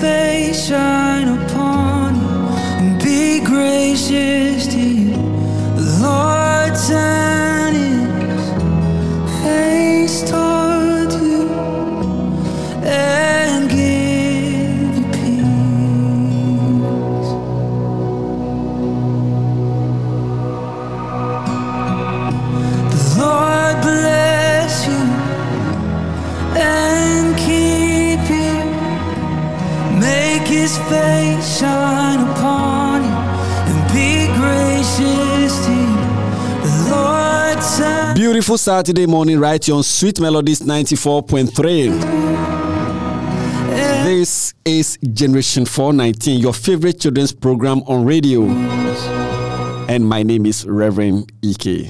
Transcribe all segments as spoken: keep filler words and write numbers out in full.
face shine upon you and be gracious to you. The Lord turn his face toward you and give you peace. The Lord bless you and keep you. Make his face shine upon you and be gracious to you. The Lord turn. Beautiful Saturday morning right here on Sweet Melodies ninety-four point three. This is Generation four nineteen, your favorite children's program on radio. And my name is Reverend E K.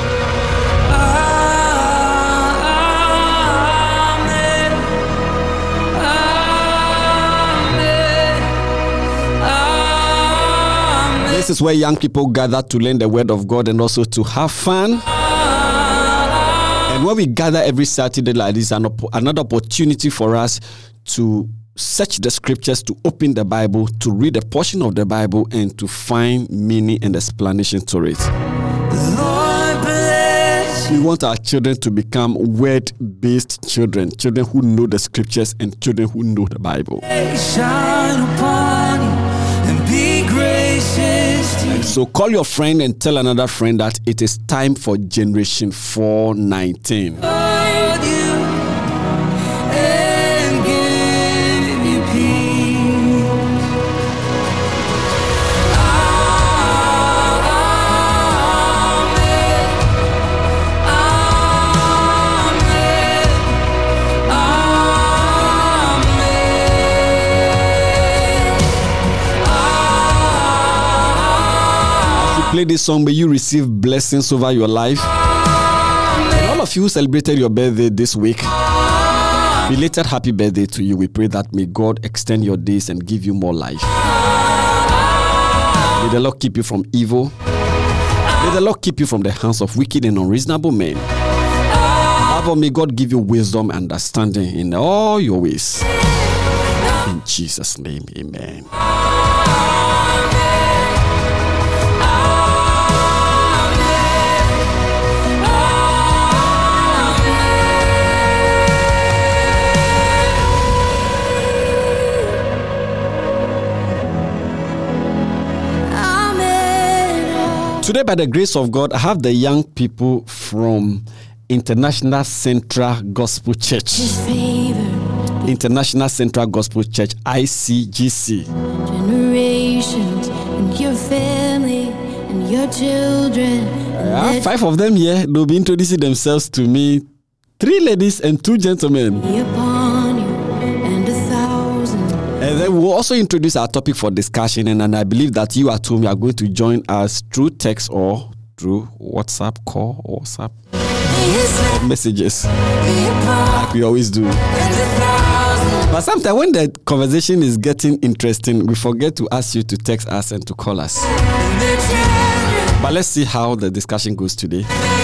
This is where young people gather to learn the word of God and also to have fun. And when we gather every Saturday like this, an op- another opportunity for us to search the scriptures, to open the Bible, to read a portion of the Bible, and to find meaning and explanation to it. Lord bless We want our children to become word-based children, children who know the scriptures and children who know the Bible. you, shine upon you and be gracious to you. So call your friend and tell another friend that it is time for Generation four nineteen. Lord, you and give you peace. Amen. Amen. Play this song, may you receive blessings over your life. And all of you who celebrated your birthday this week, belated happy birthday to you. We pray that may God extend your days and give you more life. May the Lord keep you from evil. May the Lord keep you from the hands of wicked and unreasonable men. Above, may God give you wisdom and understanding in all your ways. In Jesus' name, amen. Today, by the grace of God, I have the young people from International Central Gospel Church. International Central Gospel Church, I C G C. Generations and your family and your children. I have five of them here. They'll be introducing themselves to me. Three ladies and two gentlemen. Be upon you and a thousand. And then we'll also introduce our topic for discussion. And, and I believe that you at home are going to join us through text or through WhatsApp call or WhatsApp messages, like we always do. But sometimes when the conversation is getting interesting, we forget to ask you to text us and to call us. But let's see how the discussion goes today.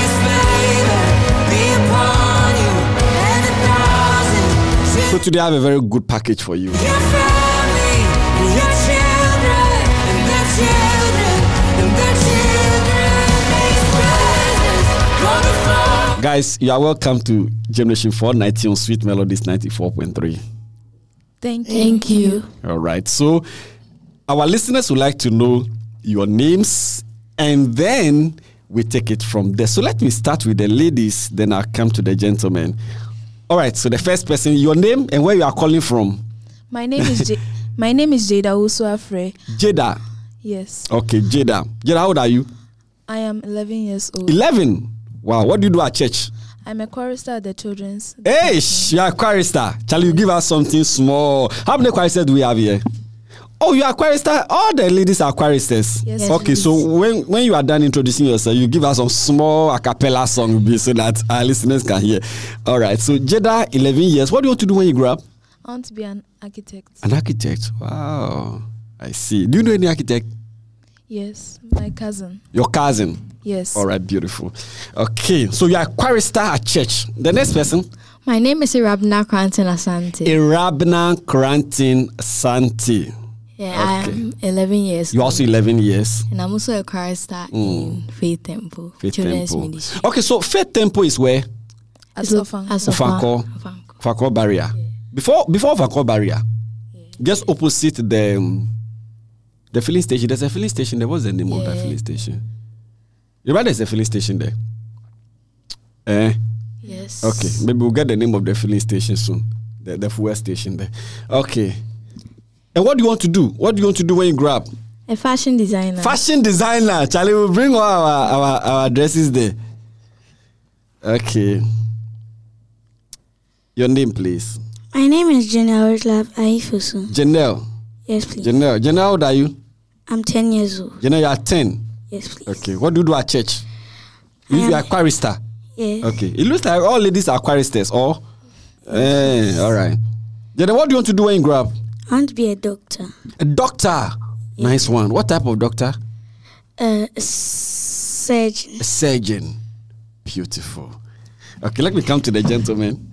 So today I have a very good package for you. Guys, you are welcome to Generation four nineteen on Sweet Melodies ninety-four point three. Thank you. Thank you. All right. So our listeners would like to know your names, and then we take it from there. So let me start with the ladies, then I'll come to the gentlemen. All right. So the first person, your name and where you are calling from. My name is J- my name is Jada Usuafre. Jada. Yes. Okay, Jada. Jada, how old are you? I am eleven years old. eleven. Wow. What do you do at church? I'm a chorister at the children's. Hey, you are a chorister. Shall you give us something small? How many choristers do we have here? Oh, you are a chorister? All the ladies are choristers. Yes. Okay, please. so when, when you are done introducing yourself, you give us some small a cappella song so that our listeners can hear. All right, so Jada, eleven years. What do you want to do when you grow up? I want to be an architect. An architect. Wow. I see. Do you know any architect? Yes, my cousin. Your cousin? Yes. All right, beautiful. Okay, so you are a chorister at church. The next person? My name is Irabna Krantin Asante. Irabna Krantin Asante. Yeah, okay. I'm eleven years. You're also eleven years. And I'm also a chorister mm. in Faith Temple. Faith Children's Temple. Ministry. Okay, so Faith Temple is where? At Ofanko. Ofanko Barrier. Yeah. Before before Ofanko Barrier, yeah. just opposite the um, the filling station. There's a filling station there. What's the name yeah. of that filling station? You remember there's a filling station there? Eh? Yes. Okay, maybe we'll get the name of the filling station soon. The, the fuel station there. Okay. And what do you want to do? What do you want to do when you grow up? A fashion designer. Fashion designer. Charlie will bring all our, our, our dresses there. Okay. Your name, please. My name is Janelle Orlav Aifusu. Janelle. Yes, please. Janelle. Janelle, how old are you? I'm ten years old. Janelle, you are ten? Yes, please. Okay. What do you do at church? You are a chorister? Yes. Okay. It looks like all ladies are choristers. Oh? Eh, all right. Janelle, what do you want to do when you grow up? I want to be a doctor. A doctor? Yes. Nice one. What type of doctor? Uh, a surgeon. A surgeon. Beautiful. Okay, let me come to the gentleman.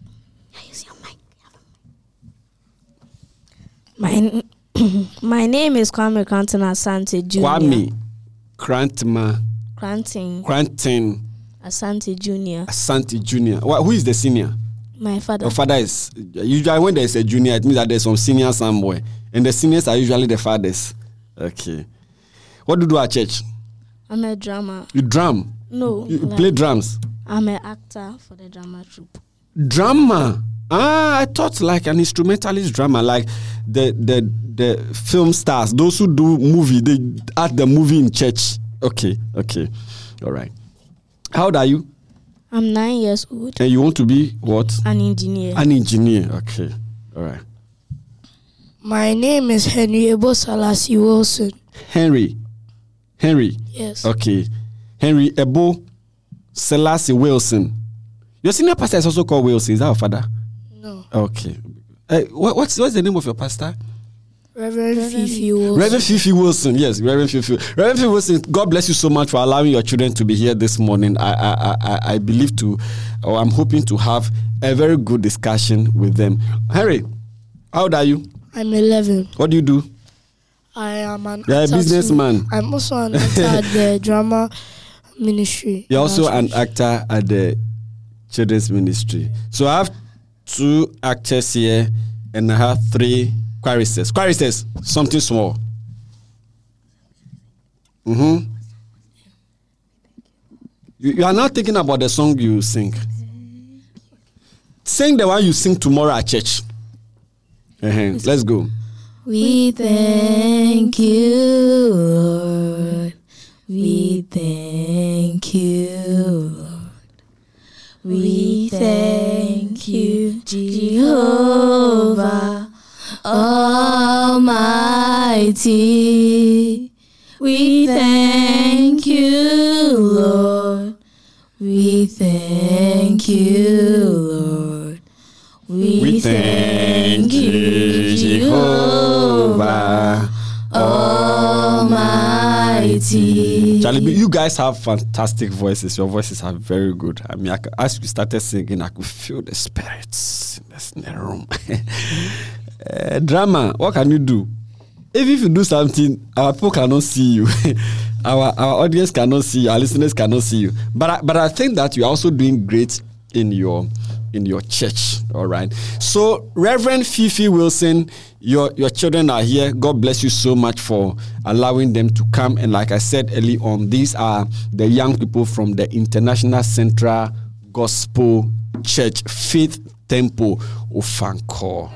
My my name is Kwame Krantin Asante Junior Kwame Krantma Krantin Krantin Asante Junior Asante Junior Well, who is the senior? My father. Your father is usually when there is a junior, it means that there's some senior somewhere, and the seniors are usually the fathers. Okay. What do you do at church? I'm a drummer. You drum? No. You like, play drums? I'm an actor for the drama troupe. Drummer? Ah, I thought like an instrumentalist drummer, like the the the film stars, those who do movie, they act the movie in church. Okay, okay, all right. How old are you? I'm nine years old. And you want to be what? An engineer. An engineer. Okay, all right. My name is Henry Ebo Salasi Wilson. Henry. Henry. Yes. Okay. Henry Ebo Selassie Wilson. Your senior pastor is also called Wilson. Is that your father? No. Okay. Uh, what, what's what's the name of your pastor? Reverend, Reverend Fifi Wilson. Reverend Fifi Wilson. Yes, Reverend Fifi. Reverend Fifi Wilson. God bless you so much for allowing your children to be here this morning. I I I, I believe to, or I'm hoping to have a very good discussion with them. Henry, how old are you? I'm eleven. What do you do? I am an You're a businessman. Too. I'm also an actor at the drama ministry. You're also an actor at the children's ministry. So I have two actors here and I have three choristers. Choristers, something small. Mm-hmm. You, you are now thinking about the song you sing. Sing the one you sing tomorrow at church. Uh-huh. Let's go. We thank you, Lord. We thank you, Lord. We thank you, Jehovah Almighty. We thank you, Lord. We thank you, Lord. We, we thank you, Jehovah Almighty. Charlie, you guys have fantastic voices. Your voices are very good. I mean, I could, as you started singing, I could feel the spirits in the room. uh, drama, what can you do? If, if you do something, our people cannot see you. our our audience cannot see you. Our listeners cannot see you. But I, but I think that you're also doing great in your in your church. All right. So, Reverend Fifi Wilson, your your children are here. God bless you so much for allowing them to come. And like I said early on, these are the young people from the International Central Gospel Church, Faith Temple, Ofanko.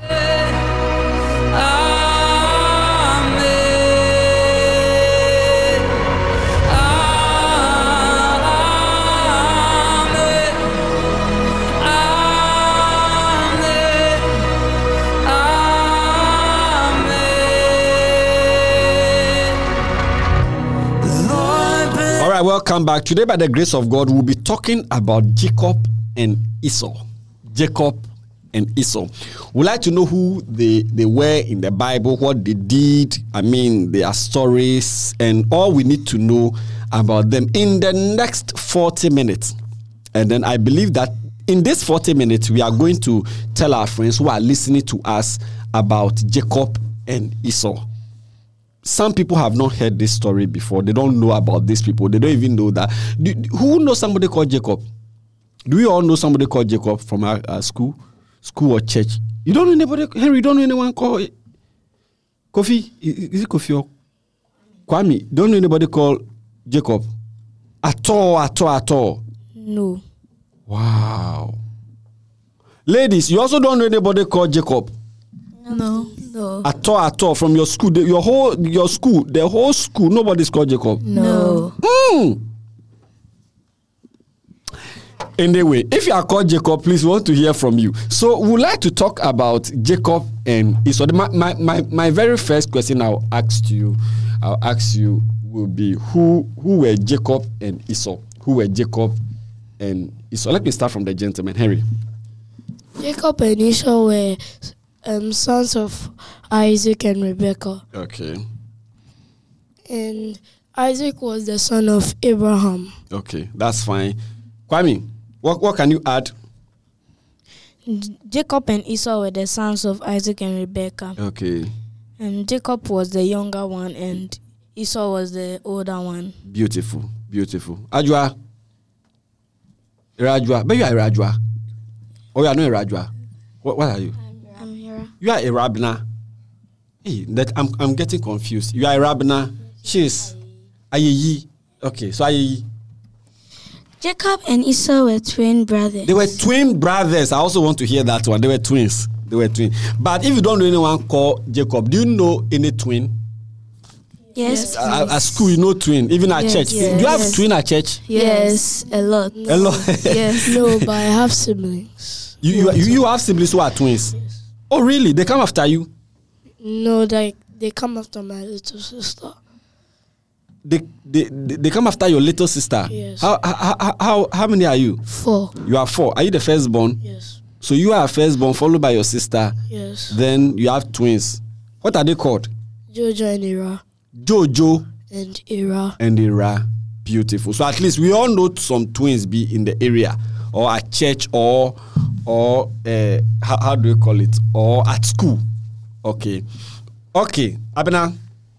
Welcome back. Today, by the grace of God, we'll be talking about Jacob and Esau. Jacob and Esau. We'd like to know who they, they were in the Bible, what they did, I mean, their stories, and all we need to know about them in the next forty minutes. And then I believe that in this forty minutes, we are going to tell our friends who are listening to us about Jacob and Esau. Some people have not heard this story before. They don't know about these people. They don't even know that. Do, who knows somebody called Jacob? Do we all know somebody called Jacob from our, our school, school or church? You don't know anybody, Henry, you don't know anyone called Kofi? Is it Kofi or Kwame? Don't know anybody called Jacob? At all, at all, at all? No. Wow. Ladies, you also don't know anybody called Jacob? No. No. At all, at all, from your school, the, your whole, your school, the whole school, nobody's called Jacob? No. Mm. Anyway, if you are called Jacob, please, we want to hear from you. So we would like to talk about Jacob and Esau. My, my, my, my very first question I'll ask you, I'll ask you will be who who were Jacob and Esau? Who were Jacob and Esau? Let me start from the gentleman, Henry. Jacob and Esau were um, sons of Isaac and Rebekah. Okay. And Isaac was the son of Abraham. Okay, that's fine. Kwame, what what can you add? Jacob and Esau were the sons of Isaac and Rebekah. Okay. And Jacob was the younger one and Esau was the older one. Beautiful, beautiful. Ajua. Irajua. But you are Irajua. Oh, you are not Irajua. What, what are you? I'm here. You are a Rabna. Hey, that I'm I'm getting confused. You are a Rabna. She's Ayeyi. Okay, so Ayeyi. Jacob and Esau were twin brothers. They were twin brothers. I also want to hear that one. They were twins. They were twins. But if you don't know anyone called Jacob, do you know any twin? Yes. At, at school, you know twin. Even at Yes, church. yes. Do you have Yes. twin at church? Yes, a lot. A lot. Yes. No, but I have siblings. You, you, you, you have siblings who are twins. Oh, really? They come after you? No, they, they come after my little sister. They, they, they, they come after your little sister? Yes. How, how, how, how, how many are you? Four. You are four. Are you the firstborn? Yes. So you are firstborn, followed by your sister. Yes. Then you have twins. What are they called? Jojo and Ira. Jojo And Ira. and Ira. Beautiful. So at least we all know some twins be in the area, or at church, or or uh, how, how do we call it? Or at school. Okay. Okay. Abena.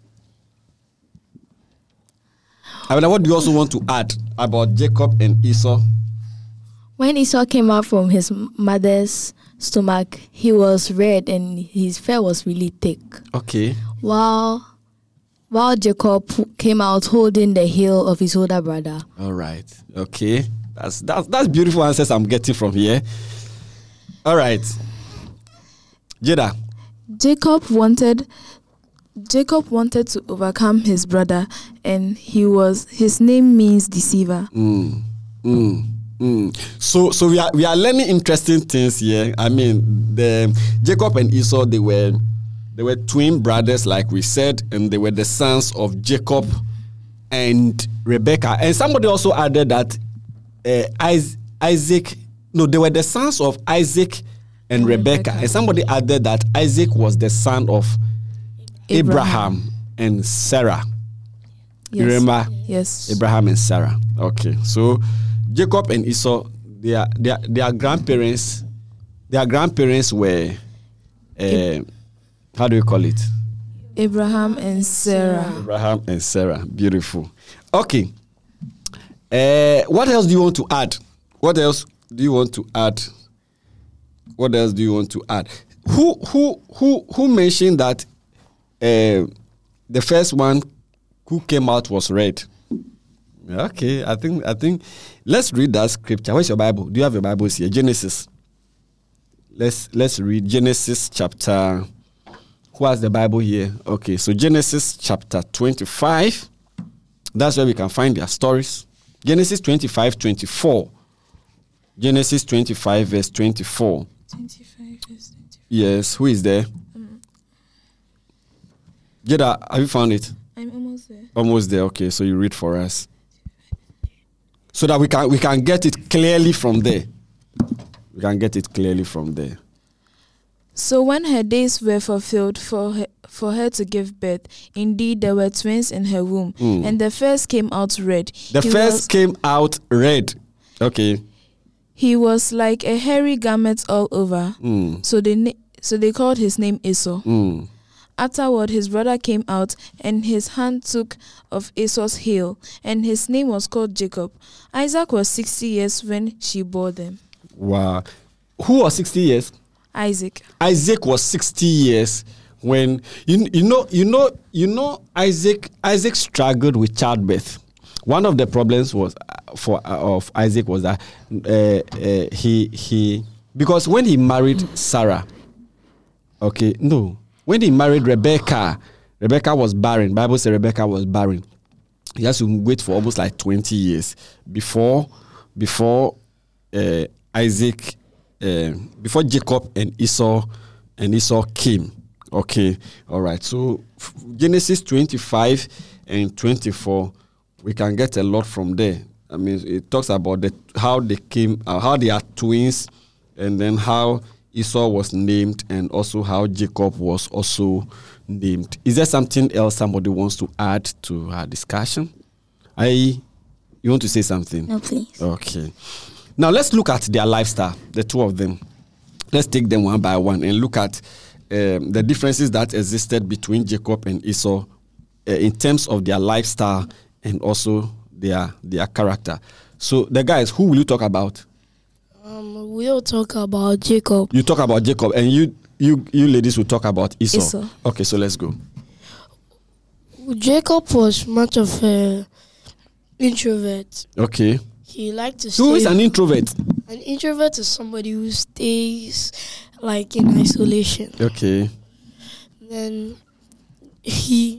Abena, what do you also want to add about Jacob and Esau? When Esau came out from his mother's stomach, he was red and his fur was really thick. Okay. While while Jacob came out holding the heel of his older brother. All right. Okay. That's that's that's beautiful answers I'm getting from here. All right. Jada. Jacob wanted Jacob wanted to overcome his brother, and he was his name means deceiver. Mm, mm, mm. So so we are we are learning interesting things here. I mean, the Jacob and Esau, they were they were twin brothers, like we said, and they were the sons of Jacob and Rebekah. And somebody also added that uh, Isaac, no, they were the sons of Isaac and Rebekah. And somebody added that Isaac was the son of Abraham, Abraham and Sarah. Yes. You remember? Yes. Abraham and Sarah. Okay. So Jacob and Esau, their their their grandparents, their grandparents were uh, how do you call it? Abraham and Sarah. Abraham and Sarah. Beautiful. Okay. Uh, what else do you want to add? What else do you want to add? What else do you want to add? Who who who who mentioned that uh, the first one who came out was red? Okay, I think I think let's read that scripture. Where's your Bible? Do you have your Bibles here? Genesis. Let's let's read Genesis chapter. Who has the Bible here? Okay, so Genesis chapter twenty-five. That's where we can find their stories. Genesis twenty-five, twenty-four. Genesis twenty-five, verse twenty-four. twenty-five verse twenty-four. Yes, who is there? Um, Jada, have you found it? I'm almost there. Almost there. Okay, so you read for us, so that we can we can get it clearly from there. We can get it clearly from there. So when her days were fulfilled for her, for her to give birth, indeed there were twins in her womb, Mm. and the first came out red. The He first was- came out red. Okay. He was like a hairy garment all over. Mm. So they na- so they called his name Esau. Mm. Afterward, his brother came out, and his hand took of Esau's heel, and his name was called Jacob. Isaac was sixty years when she bore them. Wow. Who was sixty years? Isaac. Isaac was sixty years when you you know you know you know Isaac Isaac struggled with childbirth. One of the problems was uh, for uh, of Isaac was that uh, uh, he he because when he married Sarah, okay, no, when he married Rebecca, Rebecca was barren. Bible says Rebecca was barren. He has to wait for almost like twenty years before before uh, Isaac, uh, before Jacob and Esau and Esau came. Okay, all right. So Genesis twenty-five and twenty-four, we can get a lot from there. I mean, it talks about the how they came, uh, how they are twins, and then how Esau was named, and also how Jacob was also named. Is there something else somebody wants to add to our discussion? I, you want to say something? No, please. Okay. Now let's look at their lifestyle, the two of them. Let's take them one by one and look at um, the differences that existed between Jacob and Esau uh, in terms of their lifestyle and also their their character. So the guys, who will you talk about? Um, we'll talk about Jacob. You talk about Jacob, and you you you ladies will talk about Esau. Esau. Okay, so let's go. Jacob was much of an introvert. Okay. He liked to stay. Who is an introvert? An introvert is somebody who stays like in isolation. Okay. Then he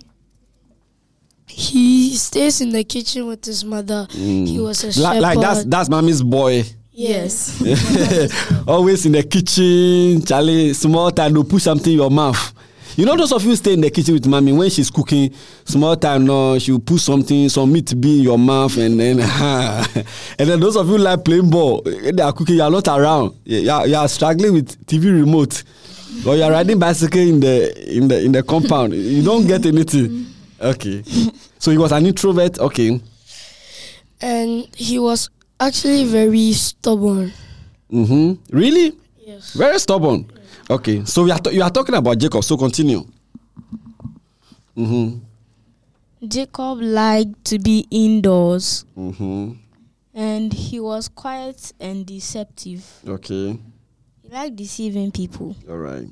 he stays in the kitchen with his mother. Mm. He was a Like, shepherd. like that's that's mommy's boy. Yes. Always in the kitchen, Charlie. Small time, no put something in your mouth. You know, those of you stay in the kitchen with mommy when she's cooking. Small time, no, she will put something, some meat to be in your mouth, and then, and then those of you like playing ball, they are cooking. You are not around. You are, you are struggling with T V remote, or you are riding bicycle in the in the in the compound. You don't get anything. Okay, so he was an introvert. Okay, and he was actually very stubborn. Mm-hmm. Really? Yes. Very stubborn. Okay, so we are t- you are talking about Jacob. So continue. Mm-hmm. Jacob liked to be indoors, Mm-hmm. and he was quiet and deceptive. Okay. He liked deceiving people. All right.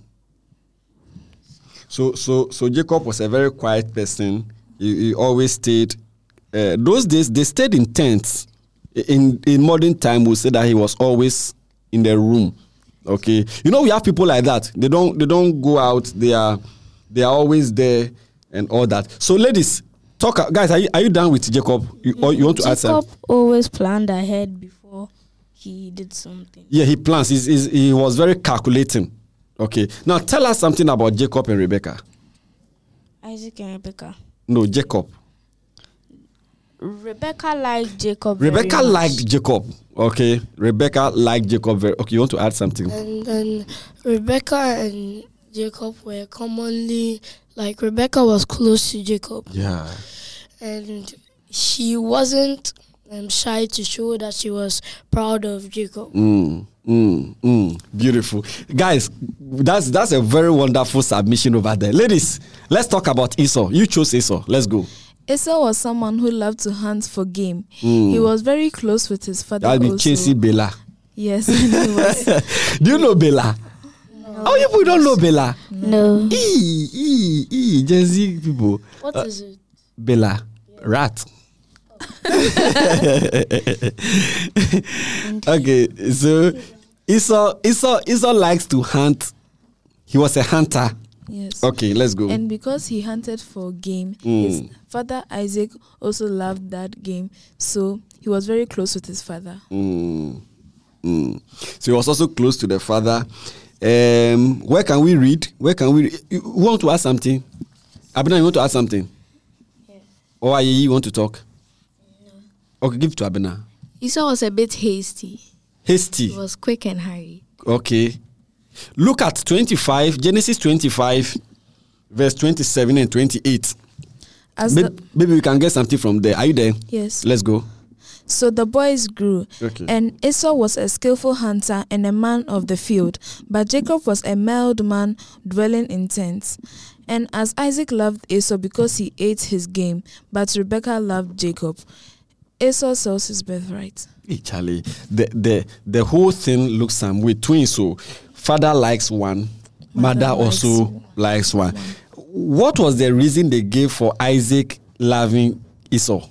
So so so Jacob was a very quiet person. He, he always stayed. Uh, those days they stayed in tents. In in modern time, we say that he was always in the room. Okay, you know we have people like that. They don't they don't go out. They are they are always there and all that. So ladies, talk guys. Are you are you done with Jacob? You, or you want to add something? Jacob always planned ahead before he did something. Yeah, he plans. He's, he's, he was very calculating. Okay, now tell us something about Jacob and Rebecca. Isaac and Rebecca. No, Jacob. Rebecca liked Jacob. very Rebecca much. liked Jacob. Okay, Rebecca liked Jacob very. Okay, you want to add something? And then Rebecca and Jacob were commonly, like Rebecca was close to Jacob. Yeah. And she wasn't um, shy to show that she was proud of Jacob. Mm, mm, mm. Beautiful, guys. That's that's a very wonderful submission over there, ladies. Let's talk about Esau. You chose Esau. Let's go. Esau was someone who loved to hunt for game. Mm. He was very close with his father. That'll be also. Chasey Bella. Yes, and he was. Do you know Bella? No. Oh, you people don't know Bella? No. E e e Gen Z people. What uh, is it? Bella, rat. Okay, so Esau, Esau, Esau likes to hunt. He was a hunter. Yes. Okay, let's go. And because he hunted for game, Mm. his father Isaac also loved that game. So he was very close with his father. Mm. Mm. So he was also close to the father. Um, where can we read? Where can we? Re- you want to ask something? Abena, you want to ask something? Yeah. Or Ayeyi, you want to talk? No. Okay, give it to Abena. Esau was a bit hasty. Hasty. He was quick and hurried. Okay. Look at twenty-five, Genesis twenty-five, verse twenty-seven and twenty-eight. As Maybe, the, maybe we can get something from there. Are you there? yes. Let's go. So the boys grew, Okay. and Esau was a skillful hunter and a man of the field, but Jacob was a mild man dwelling in tents. And as Isaac loved Esau because he ate his game, but Rebekah loved Jacob, Esau sells his birthright. Hey, Charlie, the, the, the whole thing looks some way. Twins, so father likes one, mother, Mother likes also one. likes one. What was the reason they gave for Isaac loving Esau?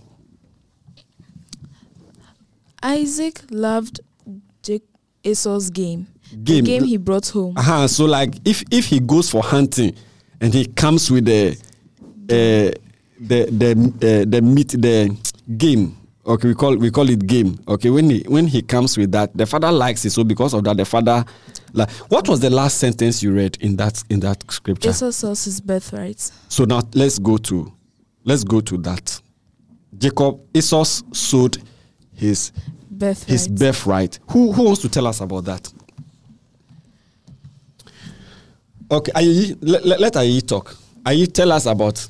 Isaac loved Jake Esau's game. Game. The game he brought home. Uh-huh. So, like, if, if he goes for hunting and he comes with the uh, the the uh, the meat, the game. Okay, we call we call it game. Okay, when he when he comes with that, the father likes it. So because of that, the father, like, what was the last sentence you read in that in that scripture? Esau sells his birthright. So now let's go to let's go to that. Jacob, Esau sold his Birthright. his birthright. Who who wants to tell us about that? Okay, Ayi, let, let, let Ayi talk. Ayi, tell us about.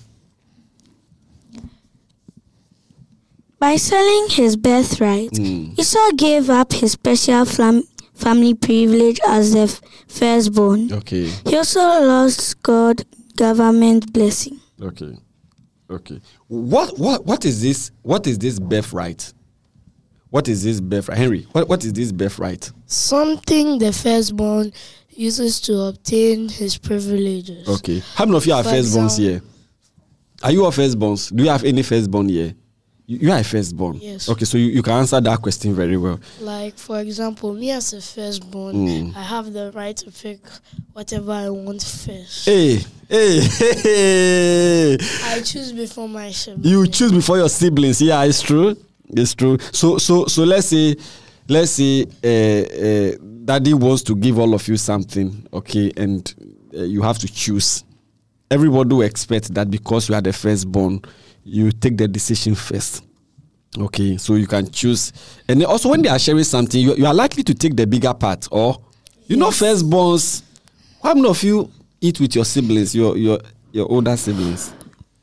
By selling his birthright, Mm. Esau gave up his special flam- family privilege as the f- firstborn. Okay, He also lost God's government blessing. okay, okay. What what what is this? What is this birthright? What is this birthright, Henry? What what is this birthright? Something the firstborn uses to obtain his privileges. Okay, how many of you are For firstborns example- here? Are you all firstborns? Do you have any firstborn here? You, you are a firstborn. Yes. Okay, so you, you can answer that question very well. Like, for example, me as a firstborn, Mm. I have the right to pick whatever I want first. Hey, hey, hey, hey. I choose before my siblings. You choose before your siblings. Yeah, it's true. It's true. So, so, so let's say, let's say, uh, uh, daddy wants to give all of you something, okay, and uh, you have to choose. Everybody will expect that because you are the firstborn, you take the decision first. Okay, so you can choose. And then also, when they are sharing something, you, you are likely to take the bigger part. Or, you know, firstborns. How many of you eat with your siblings, your your your older siblings,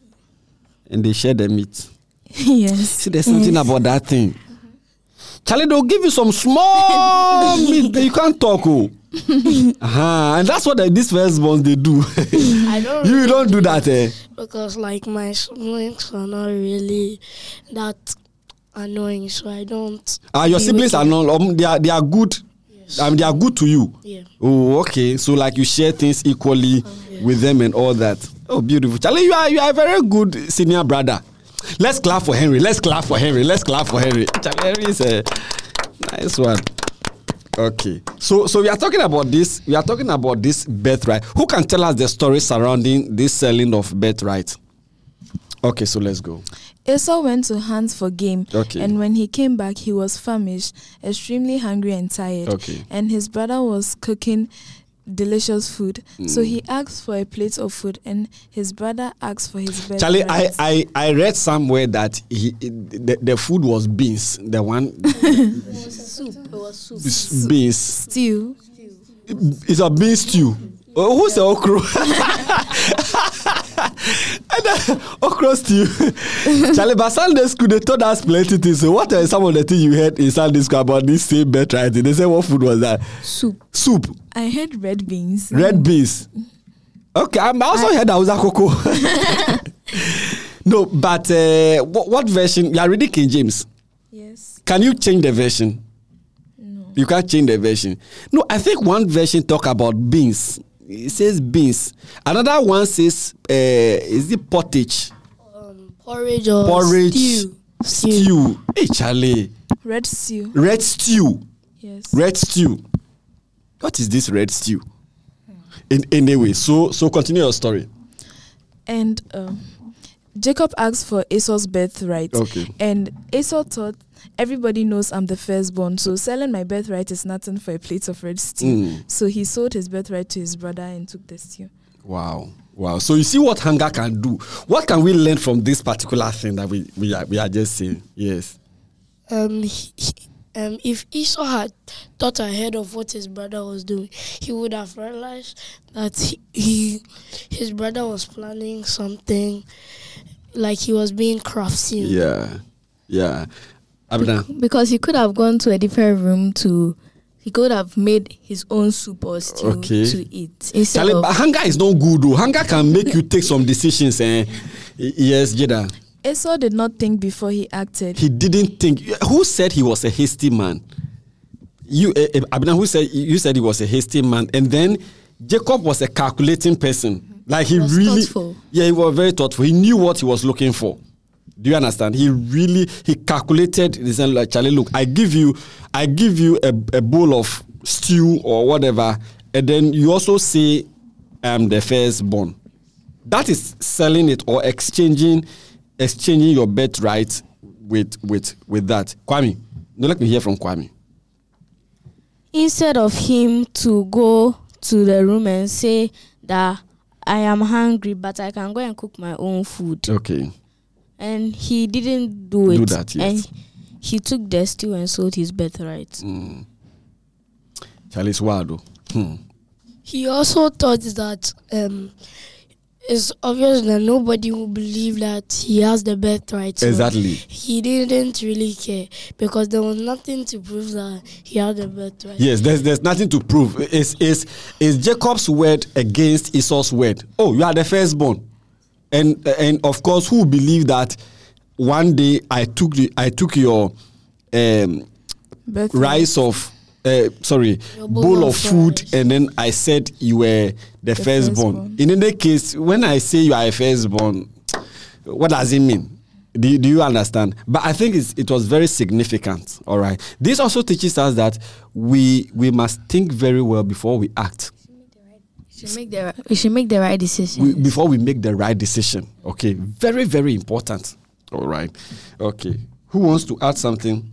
and they share the meat? Yes. See, there's something about that thing. Charlie, they'll give you some small meat that you can't talk. Oh. uh-huh. And that's what the, these firstborns they do. I don't You really don't do that, eh? because, like, my siblings are not really that annoying, so I don't. Ah, your be siblings are wicked. not. Um, they are. They are good. Um, they are good to you. Yeah. Oh, okay. So like you share things equally with them and all that. Oh, beautiful. Charlie, you are you are a very good senior brother. Let's clap for Henry. Let's clap for Henry. Let's clap for Henry. Charlie, Henry is a nice one. Okay. So so we are talking about this. We are talking about this birthright. Who can tell us the story surrounding this selling of birthright? Okay, so let's go. Esau went to hunt for game, Okay. and when he came back, he was famished, extremely hungry and tired. Okay. And his brother was cooking delicious food, so he asked for a plate of food, and his brother asked for his birthright. Charlie, I, I, I read somewhere that he the, the food was beans. The one Soup. It was soup. is beans. Stew. It's a bean stew. Oh, who's the okra? And then, okra stew. Charlie, but Sunday school, they told us plenty things. So what are some of the things you heard in Sunday school about this same birthright? They said, what food was that? Soup. Soup. I had red beans. Red beans. Okay, I also heard that was a cocoa. No, but uh, what, what version? You are reading King James. Yes. Can you change the version? No. You can't change the version. No, I think one version talk about beans. It says beans. Another one says, uh, is it pottage? Um, porridge or Porridge. stew. Stew. Hey, Charlie. Red stew. Red stew. Yes. Red stew. What is this red stew? In anyway, so so continue your story. And um, Jacob asked for Esau's birthright. Okay. And Esau thought, everybody knows I'm the firstborn, so selling my birthright is nothing for a plate of red stew. Mm. So he sold his birthright to his brother and took the stew. Wow. Wow. So you see what hunger can do. What can we learn from this particular thing that we, we, are, we are just saying? Yes. Um, he, he- um, if Esau had thought ahead of what his brother was doing, he would have realized that he, he his brother was planning something, like he was being crafty. Yeah. Yeah. Abner. Because he could have gone to a different room to, he could have made his own soup or stew Okay. to eat. Instead Charlie, of, but hunger is not good though. Hunger can make you take some decisions. Eh? Y- Yes, Jada. Esau did not think before he acted. He didn't think. Who said he was a hasty man? You, uh, uh, Abner, who said you said he was a hasty man, and then Jacob was a calculating person. Like he was really, thoughtful. yeah, he was very thoughtful. He knew what he was looking for. Do you understand? He really he calculated. He said, like, Charlie, look, I give you, I give you a, a bowl of stew or whatever, and then you also say, "I'm the firstborn." That is selling it or exchanging, exchanging your birthright with with with that. Kwame, no, let me hear from Kwame. Instead of him to go to the room and say that I am hungry, but I can go and cook my own food. Okay. And he didn't do it. Do that, yes. And he took the stew and sold his birthright. Mm. Charlie's wild though. Hmm. He also thought that um, it's obvious that nobody will believe that he has the birthright. So Exactly. he didn't really care because there was nothing to prove that he had the birthright. Yes, there's there's nothing to prove. It's is is Jacob's word against Esau's word. Oh, you are the firstborn, and and of course, who believed that one day I took the, I took your um, Birthright. rice of uh, sorry Your bowl, bowl of of food, rice. and then I said you were the, firstborn. firstborn. In any case, when I say you are a firstborn, what does it mean? Do you, do you understand? But I think it's, it was very significant. All right. This also teaches us that we we must think very well before we act. we should make the right, we should make the right decision. We, before we make the right decision. Okay. Very, very important. All right. Okay. Who wants to add something?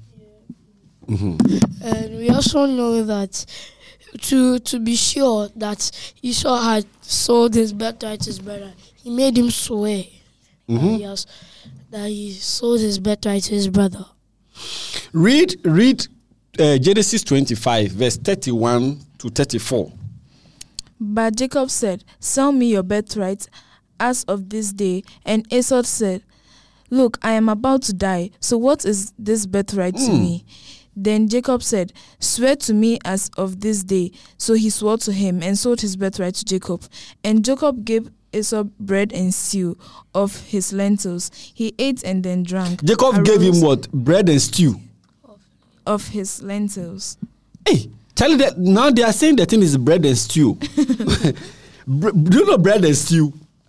Mm-hmm. And we also know that to to be sure that Esau had sold his birthright to his brother, he made him swear that, he has, that he sold his birthright to his brother. Read read uh, Genesis twenty-five, verse thirty-one to thirty-four. But Jacob said, "Sell me your birthright as of this day." And Esau said, "Look, I am about to die, so what is this birthright to me?" Then Jacob said, "Swear to me as of this day." So he swore to him and sold his birthright to Jacob. And Jacob gave Esau bread and stew of his lentils. He ate and then drank. Jacob gave him Arose what? Bread and stew. of his lentils. Hey, Charlie, that now they are saying the thing is bread and stew. Bre- do you know bread and stew?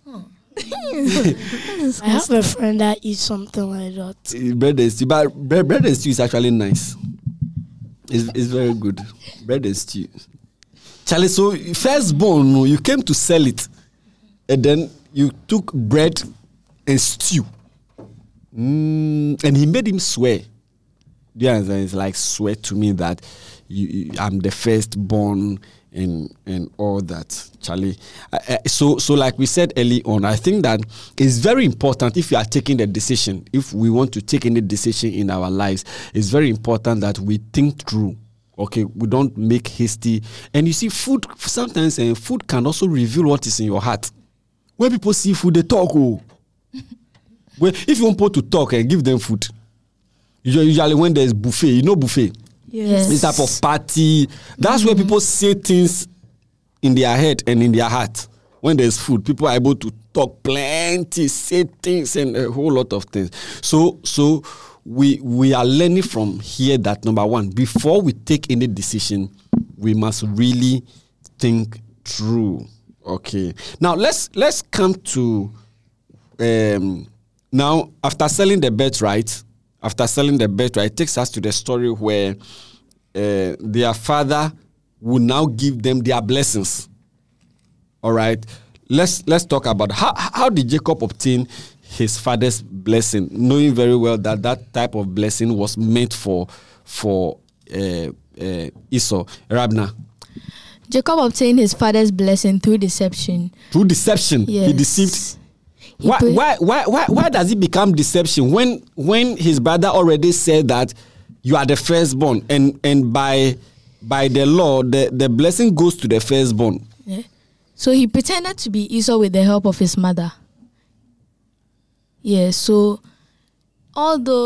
I have a friend that eats something like that. Uh, Bread and stew, but bread, bread and stew is actually nice. It's, it's very good. Bread and stew. Charlie, so firstborn, no, you came to sell it, and then you took bread and stew, mm, and he made him swear. Do you understand? It's like swear to me that you, you, I'm the firstborn and and all that, Charlie. Uh, uh, so so like we said early on, I think that it's very important if you are taking the decision. If we want to take any decision in our lives, it's very important that we think through. Okay, we don't make hasty. And you see, food sometimes, uh, food can also reveal what is in your heart. When people see food, they talk. Oh, well, if you want people to talk, and uh, give them food. Usually, usually when there's buffet, you know buffet. Yes. This type of party. That's mm-hmm. where people say things in their head and in their heart. When there's food, people are able to talk plenty, say things and a whole lot of things. So, so we we are learning from here that number one, before we take any decision, we must really think through. Okay. Now let's let's come to um, now after selling the birthright. After selling the birthright, it takes us to the story where uh, their father will now give them their blessings. All right, let's let's talk about how how did Jacob obtain his father's blessing, knowing very well that that type of blessing was meant for for uh, uh, Esau. Rabna. Jacob obtained his father's blessing through deception. Through deception, Yes. he deceived. He Why, put- why, why, why, why does it become deception when when his brother already said that you are the firstborn, and and by by the law the, the blessing goes to the firstborn? Yeah. So he pretended to be Esau with the help of his mother. Yeah, so although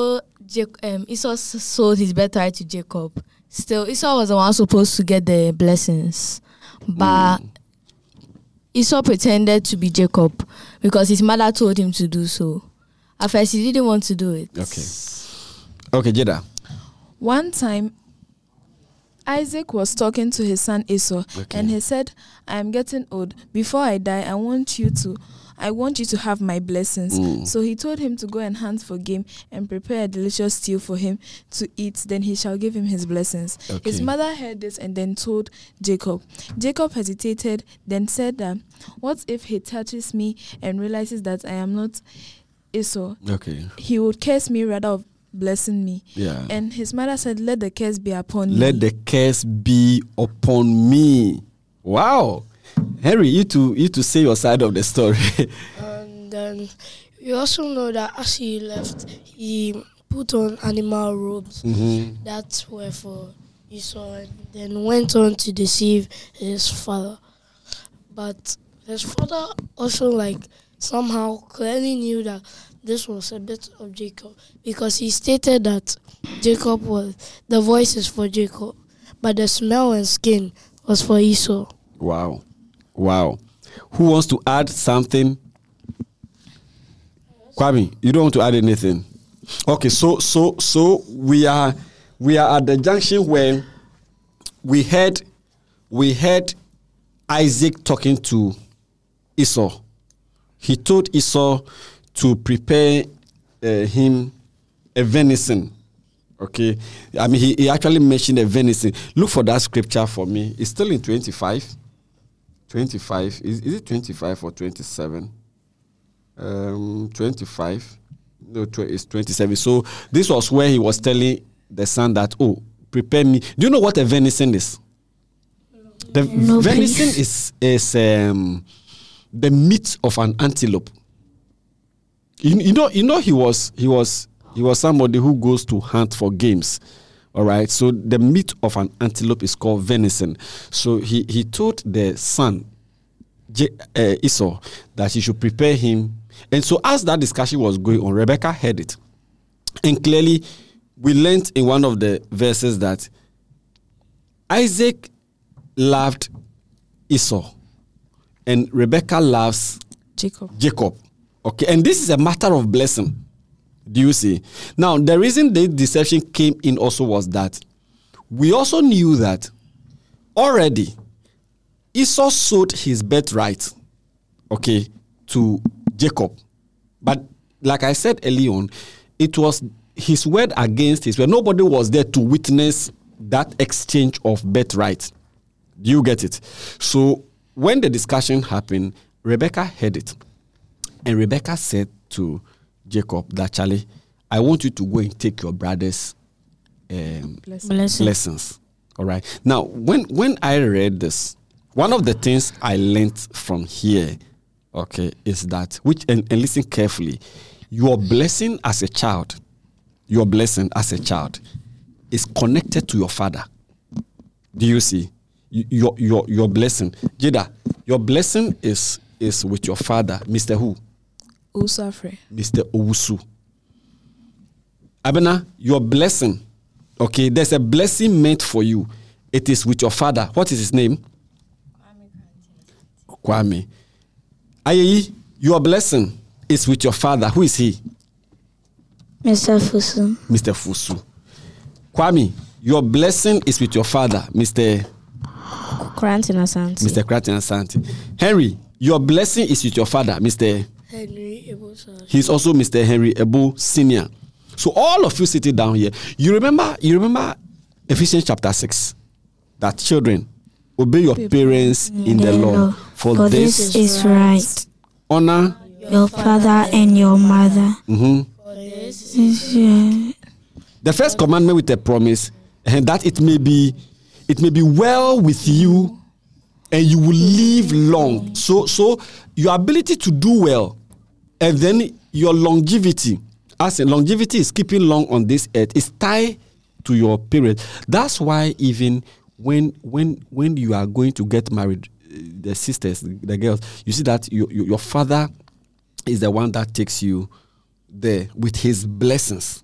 Jac- um, Esau s- sold his birthright to Jacob. Still, Esau was the one supposed to get the blessings, but mm. Esau pretended to be Jacob because his mother told him to do so. At first, he didn't want to do it. Okay. Okay, Jada. One time, Isaac was talking to his son Esau, okay. and he said, "I am getting old. Before I die, I want you to, I want you to have my blessings." Mm. So he told him to go and hunt for game and prepare a delicious stew for him to eat. Then he shall give him his blessings. Okay. His mother heard this and then told Jacob. Jacob hesitated, then said that, "What if he touches me and realizes that I am not Esau? Okay. He would curse me rather of blessing me." Yeah. And his mother said, "Let the curse be upon Let me." the curse be upon me. Wow. Henry, you to you to say your side of the story. And then we also know that as he left, he put on animal robes mm-hmm. that were for Esau, and then went on to deceive his father. But his father also like somehow clearly knew that this was a bit of Jacob, because he stated that Jacob was, the voice is for Jacob, but the smell and skin was for Esau. Wow. Wow. Who wants to add something? Kwame, you don't want to add anything? Okay, so so so we are we are at the junction where we heard we heard Isaac talking to Esau. He told Esau to prepare uh, him a venison. Okay, I mean he, he actually mentioned a venison. Look for that scripture for me. It's still in twenty-five. twenty-five. Is, is it twenty-five or twenty-seven? Um, twenty-five. No, tw- it's twenty-seven. So this was where he was telling the son that, oh, prepare me. Do you know what a venison is? The no, venison is is um, the meat of an antelope. You, you know, you know, he was he was he was somebody who goes to hunt for games. All right. So the meat of an antelope is called venison. So he he told the son, J- uh, Esau, that he should prepare him. And so as that discussion was going on, Rebecca heard it, and clearly we learned in one of the verses that Isaac loved Esau, and Rebecca loves Jacob. Jacob. Okay, and this is a matter of blessing. Do you see? Now, the reason the deception came in also was that we also knew that already Esau sold his birthright, okay, to Jacob. But like I said early on, it was his word against his word. Nobody was there to witness that exchange of birthright. Do you get it? So when the discussion happened, Rebecca heard it. And Rebecca said to Jacob that, Charlie, I want you to go and take your brother's um, Blessings. blessings. All right. Now, when, when I read this, one of the things I learned from here, okay, is that, which and, and listen carefully, your blessing as a child, your blessing as a child is connected to your father. Do you see? Your your your blessing. Jada, your blessing is is with your father, Mister Who? Usafre. Mister Owusu. Abena, your blessing, okay, there's a blessing meant for you. It is with your father. What is his name? Kwame. Ayeyi, your blessing is with your father. Who is he? Mister Fusu. Mister Fusu. Kwame, your blessing is with your father, Mister Cranton Asante. Mister Cranton Asante. Henry, your blessing is with your father, Mister Henry Ebo. He's also Mister Henry Ebo Senior. So all of you sitting down here, you remember, you remember Ephesians chapter six, that children, obey your parents in the Lord, for, for this, this is right. Honor your father and your mother. Mm-hmm. This is right. The first commandment with a promise, and that it may be, it may be well with you, and you will live long. So, so your ability to do well, and then your longevity, as in longevity is keeping long on this earth, is tied to your period. That's why even when when when you are going to get married, the sisters, the girls, you see that your your father is the one that takes you there with his blessings.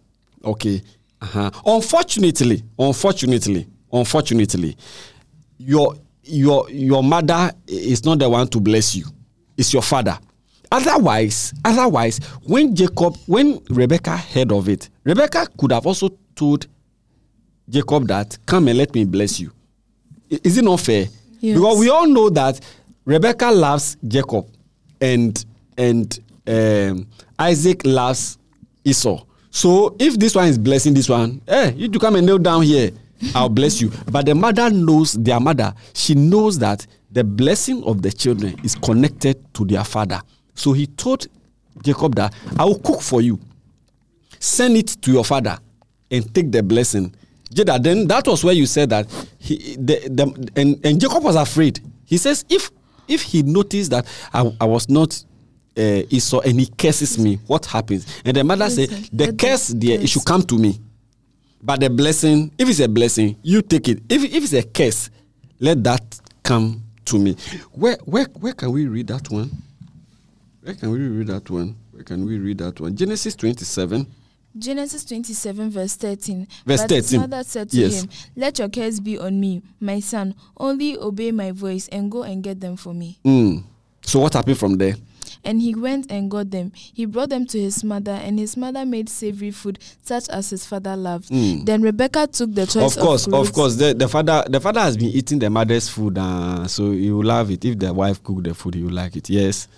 Okay. Uh-huh. Unfortunately, unfortunately, unfortunately, your your your mother is not the one to bless you. It's your father. Otherwise, otherwise, when Jacob, when Rebecca heard of it, Rebecca could have also told Jacob that, come and let me bless you. Is it not fair? Yes. Because we all know that Rebecca loves Jacob and and um, Isaac loves Esau. So if this one is blessing this one, hey, you to come and kneel down here, I'll bless you. But the mother knows, their mother, she knows that the blessing of the children is connected to their father. So he told Jacob that, I will cook for you. Send it to your father and take the blessing. Jada, then that was where you said that he, the, the, and, and Jacob was afraid. He says, if if he noticed that I, I was not uh, Esau and he curses me, what happens? And the mother said, the curse there, it should come to me. But the blessing, if it's a blessing, you take it. If, if it's a curse, let that come to me. Where where where can we read that one? Where can we read that one? Where can we read that one? Genesis twenty-seven. Genesis twenty-seven, verse thirteen. Verse but thirteen. His mother said to yes. him, let your curse be on me, my son. Only obey my voice and go and get them for me. Mm. So what happened from there? And he went and got them. He brought them to his mother, and his mother made savory food, such as his father loved. Mm. Then Rebecca took the choice of course, of Of course, the, the father the father has been eating the mother's food, uh, so he will love it. If the wife cooked the food, he will like it. Yes.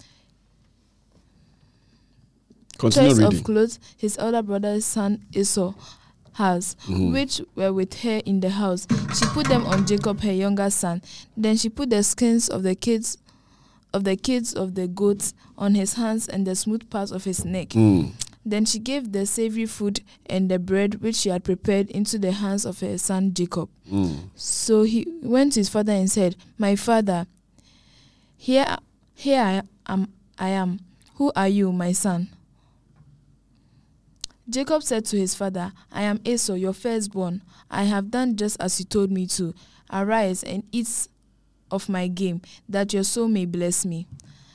Continue choice reading. of clothes his elder brother's son Esau has, mm-hmm. which were with her in the house. She put them on Jacob, her younger son. Then she put the skins of the kids of the kids of the goats on his hands and the smooth parts of his neck. Mm. Then she gave the savory food and the bread which she had prepared into the hands of her son Jacob. Mm. So he went to his father and said, my father, here, here I am, I am. Who are you, my son? Jacob said to his father, I am Esau, your firstborn. I have done just as you told me to. Arise and eat of my game, that your soul may bless me.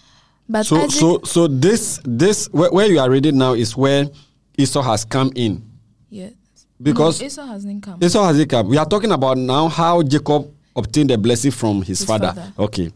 But so, Isaac, so, so this, this, where, where you are reading now is where Esau has come in. Yes. Because no, Esau hasn't come. Esau hasn't come. We are talking about now how Jacob obtained the blessing from his, his father. father. Okay.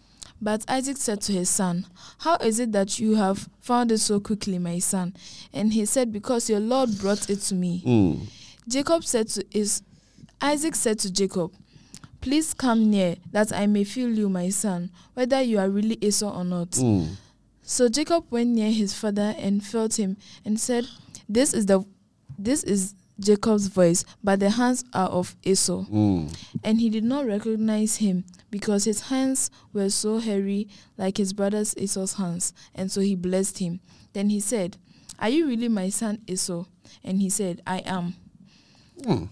But Isaac said to his son, how is it that you have found it so quickly, my son? And he said, because your Lord brought it to me. Mm. Jacob said to his, Isaac said to Jacob, please come near, that I may feel you, my son, whether you are really Esau or not. Mm. So Jacob went near his father and felt him, and said, This is the, this is Jacob's voice, but the hands are of Esau. Mm. And he did not recognize him, because his hands were so hairy, like his brother's Esau's hands. And so he blessed him. Then he said, are you really my son Esau? And he said, I am. Mm.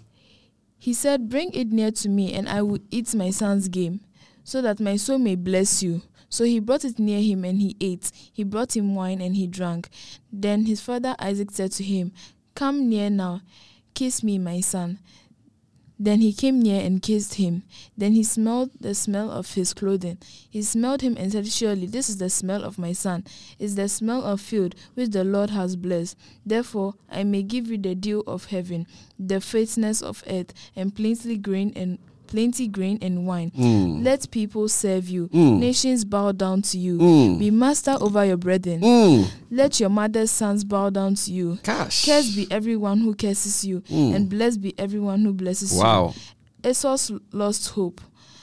He said, bring it near to me, and I will eat my son's game, so that my soul may bless you. So he brought it near him, and he ate. He brought him wine, and he drank. Then his father Isaac said to him, come near now, kiss me, my son. Then he came near and kissed him. Then he smelled the smell of his clothing. He smelled him and said, surely this is the smell of my son. It's the smell of field which the Lord has blessed. Therefore I may give you the dew of heaven, the fatness of earth, and plenty grain and plenty grain and wine. Mm. Let people serve you. Mm. Nations bow down to you. Mm. Be master over your brethren. Mm. Let your mother's sons bow down to you. Gosh. Cursed be everyone who curses you, Mm. and blessed be everyone who blesses Wow. you. Esau lost hope.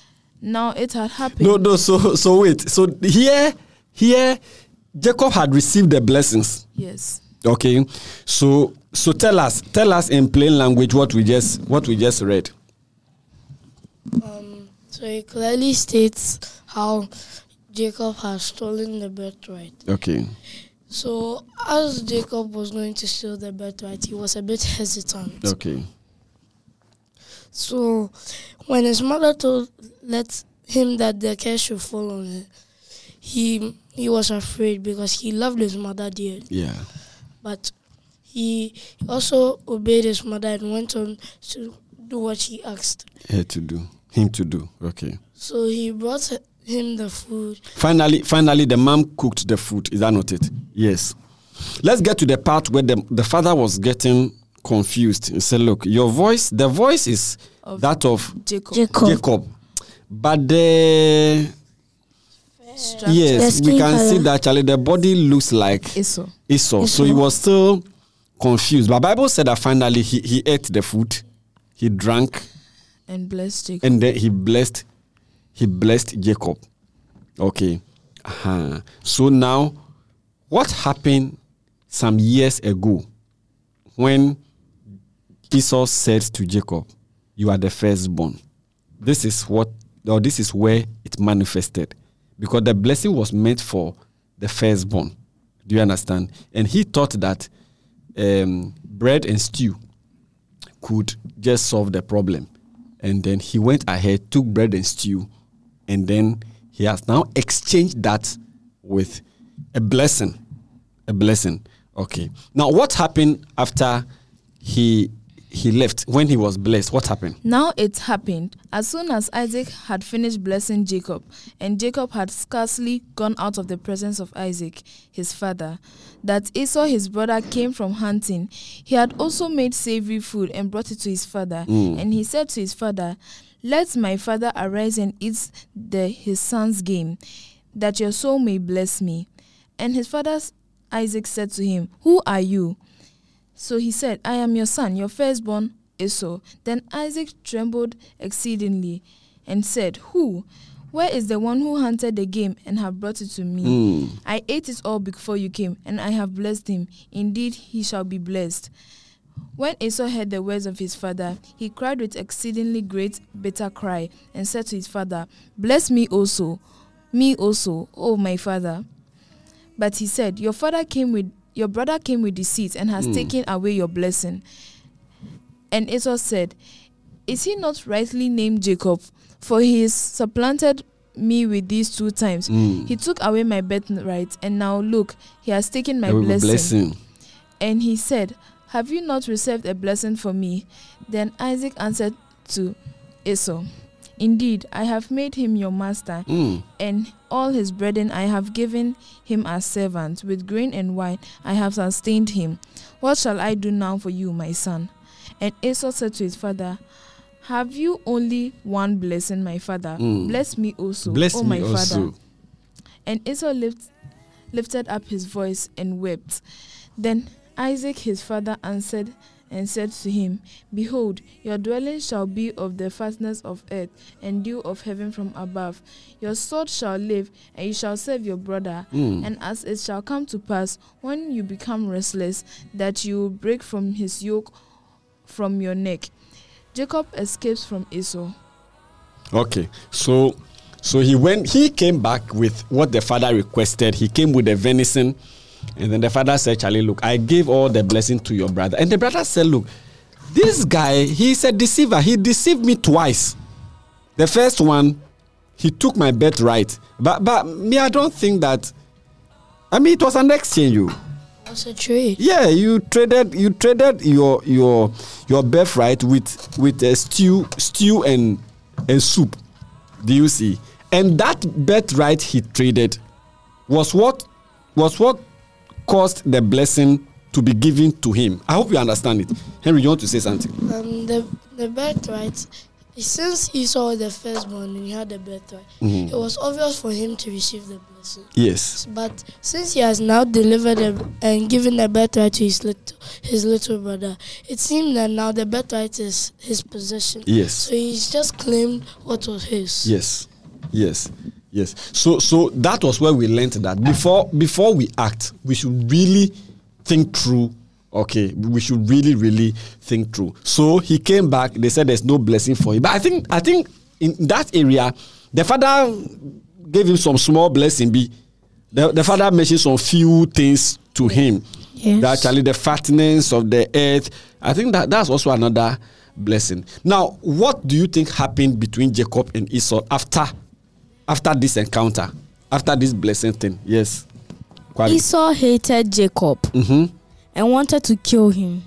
Now it had happened. No, no, so so wait. So here, here, Jacob had received the blessings. Yes. Okay. So so tell us, tell us in plain language what we just what we just read. Um, so it clearly states how Jacob has stolen the birthright. Okay. So as Jacob was going to steal the birthright, he was a bit hesitant. Okay. So when his mother told let him that the curse should fall on him, he he was afraid because he loved his mother dearly. Yeah. But he also obeyed his mother and went on to do what she asked. Her to do. Him to do. Okay. So he brought him the food. Finally, finally, the mom cooked the food. Is that not it? Yes. Let's get to the part where the, the father was getting confused. He said, look, your voice, the voice is Of that of Jacob. Jacob. Jacob. But the Structure. yes, The we skin can see color. that actually the body looks like Esau. Esau. So he was still confused. But Bible said that finally he, he ate the food, he drank, And blessed Jacob. and then he blessed he blessed Jacob. Okay. Uh-huh. So now what happened some years ago when Esau said to Jacob, you are the firstborn? This is what or this is where it manifested. Because the blessing was meant for the firstborn. Do you understand? And he thought that um, bread and stew could just solve the problem. And then he went ahead, took bread and stew, and then he has now exchanged that with a blessing. A blessing. Okay. Now, what happened after he he left? When he was blessed, what happened? Now it happened, as soon as Isaac had finished blessing Jacob, and Jacob had scarcely gone out of the presence of Isaac, his father, that Esau his brother came from hunting. He had also made savory food and brought it to his father. Mm. And he said to his father, let my father arise and eat the, his son's game, that your soul may bless me. And his father Isaac said to him, who are you? So he said, I am your son, your firstborn Esau. Then Isaac trembled exceedingly and said, who? Where is the one who hunted the game and have brought it to me? Mm. I ate it all before you came, and I have blessed him. Indeed, he shall be blessed. When Esau heard the words of his father, he cried with exceedingly great bitter cry, and said to his father, bless me also, me also, O my father. But he said, Your father came with your brother came with deceit and has Mm. taken away your blessing. And Esau said, is he not rightly named Jacob? For he has supplanted me with these two times. Mm. He took away my birthright, and now look, he has taken my There will be blessing. blessing. And he said, have you not received a blessing for me? Then Isaac answered to Esau, indeed, I have made him your master, Mm. and all his brethren I have given him as servants. With grain and wine I have sustained him. What shall I do now for you, my son? And Esau said to his father, have you only one blessing, my father? Mm. Bless me also, Bless O me my also. father. And Esau lift, lifted up his voice and wept. Then Isaac his father answered and said to him, behold, your dwelling shall be of the fatness of earth and dew of heaven from above. Your sword shall live, and you shall serve your brother. Mm. And as it shall come to pass, when you become restless, that you will break from his yoke from your neck. Jacob escapes from Esau. Okay, so so he went. He came back with what the father requested. He came with the venison, and then the father said, "Charlie, look, I gave all the blessing to your brother." And the brother said, "Look, this guy, he's a deceiver. He deceived me twice. The first one, he took my birthright, but but me, I don't think that. I mean, it was an exchange, you." That's a trade. Yeah, you traded you traded your your your birthright with with a stew stew and and soup. Do you see? And that birthright he traded was what was what caused the blessing to be given to him. I hope you understand it. Henry, you want to say something? Um, the the birthright. Since Esau was the firstborn and he had the birthright, Mhm. it was obvious for him to receive the blessing. Yes. But since he has now delivered the, and given the birthright to his little his little brother, it seems that now the birthright is his possession. Yes. So he's just claimed what was his. Yes. Yes. Yes. So so that was where we learned that before before we act, we should really think through. Okay, we should really, really think through. So he came back. They said there's no blessing for him. But I think, I think in that area, the father gave him some small blessing. Be the, the father mentioned some few things to him. Yes. That actually the fatness of the earth. I think that that's also another blessing. Now, what do you think happened between Jacob and Esau after after this encounter, after this blessing thing? Yes. Kwali. Esau hated Jacob Mm-hmm. and wanted to kill him.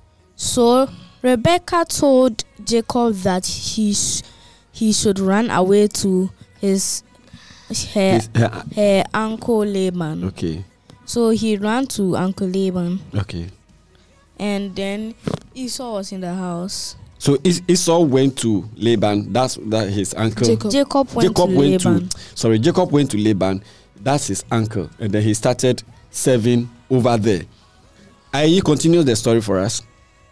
So Rebekah told Jacob that he sh- he should run away to his her, His- uh, her uncle Laban. Okay. So he ran to Uncle Laban, Okay. and then Esau was in the house. So Es- Esau went to Laban. That's that his uncle. Jacob, Jacob went Jacob to went Laban. to sorry. Jacob went to Laban. That's his uncle, and then he started serving over there. I he continues the story for us.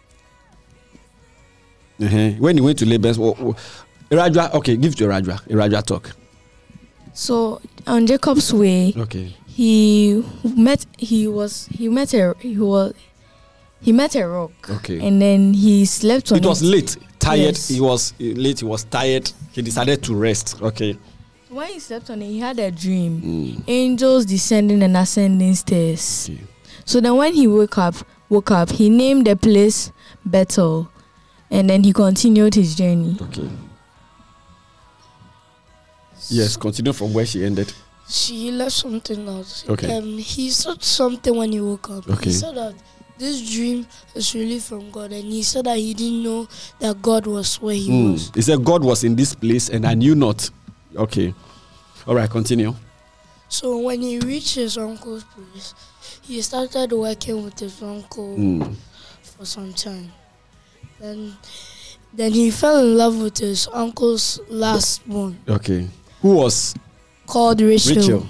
Uh-huh. When he went to Laban, oh, oh, Irajua, okay, give to Irajua. Irajua talk. So on Jacob's way, Okay. he met he was he met a he was he met a rock. Okay. And then he slept on it. It was late, tired. Yes. He was uh, late. He was tired. He decided to rest. Okay. When he slept on it, he had a dream. Mm. Angels descending and ascending stairs. Okay. So then when he woke up, woke up, he named the place Bethel, and then he continued his journey. Okay. Yes, continue from where she ended. She left something out. Okay. Um, he saw something when he woke up. Okay. He said that this dream is really from God, and he said that he didn't know that God was where he Mm. was. He said God was in this place and I knew not. Okay. All right, continue. So when he reached his uncle's place, he started working with his uncle Mm. for some time. Then, then he fell in love with his uncle's last born, Okay. Who was called Rachel. Rachel?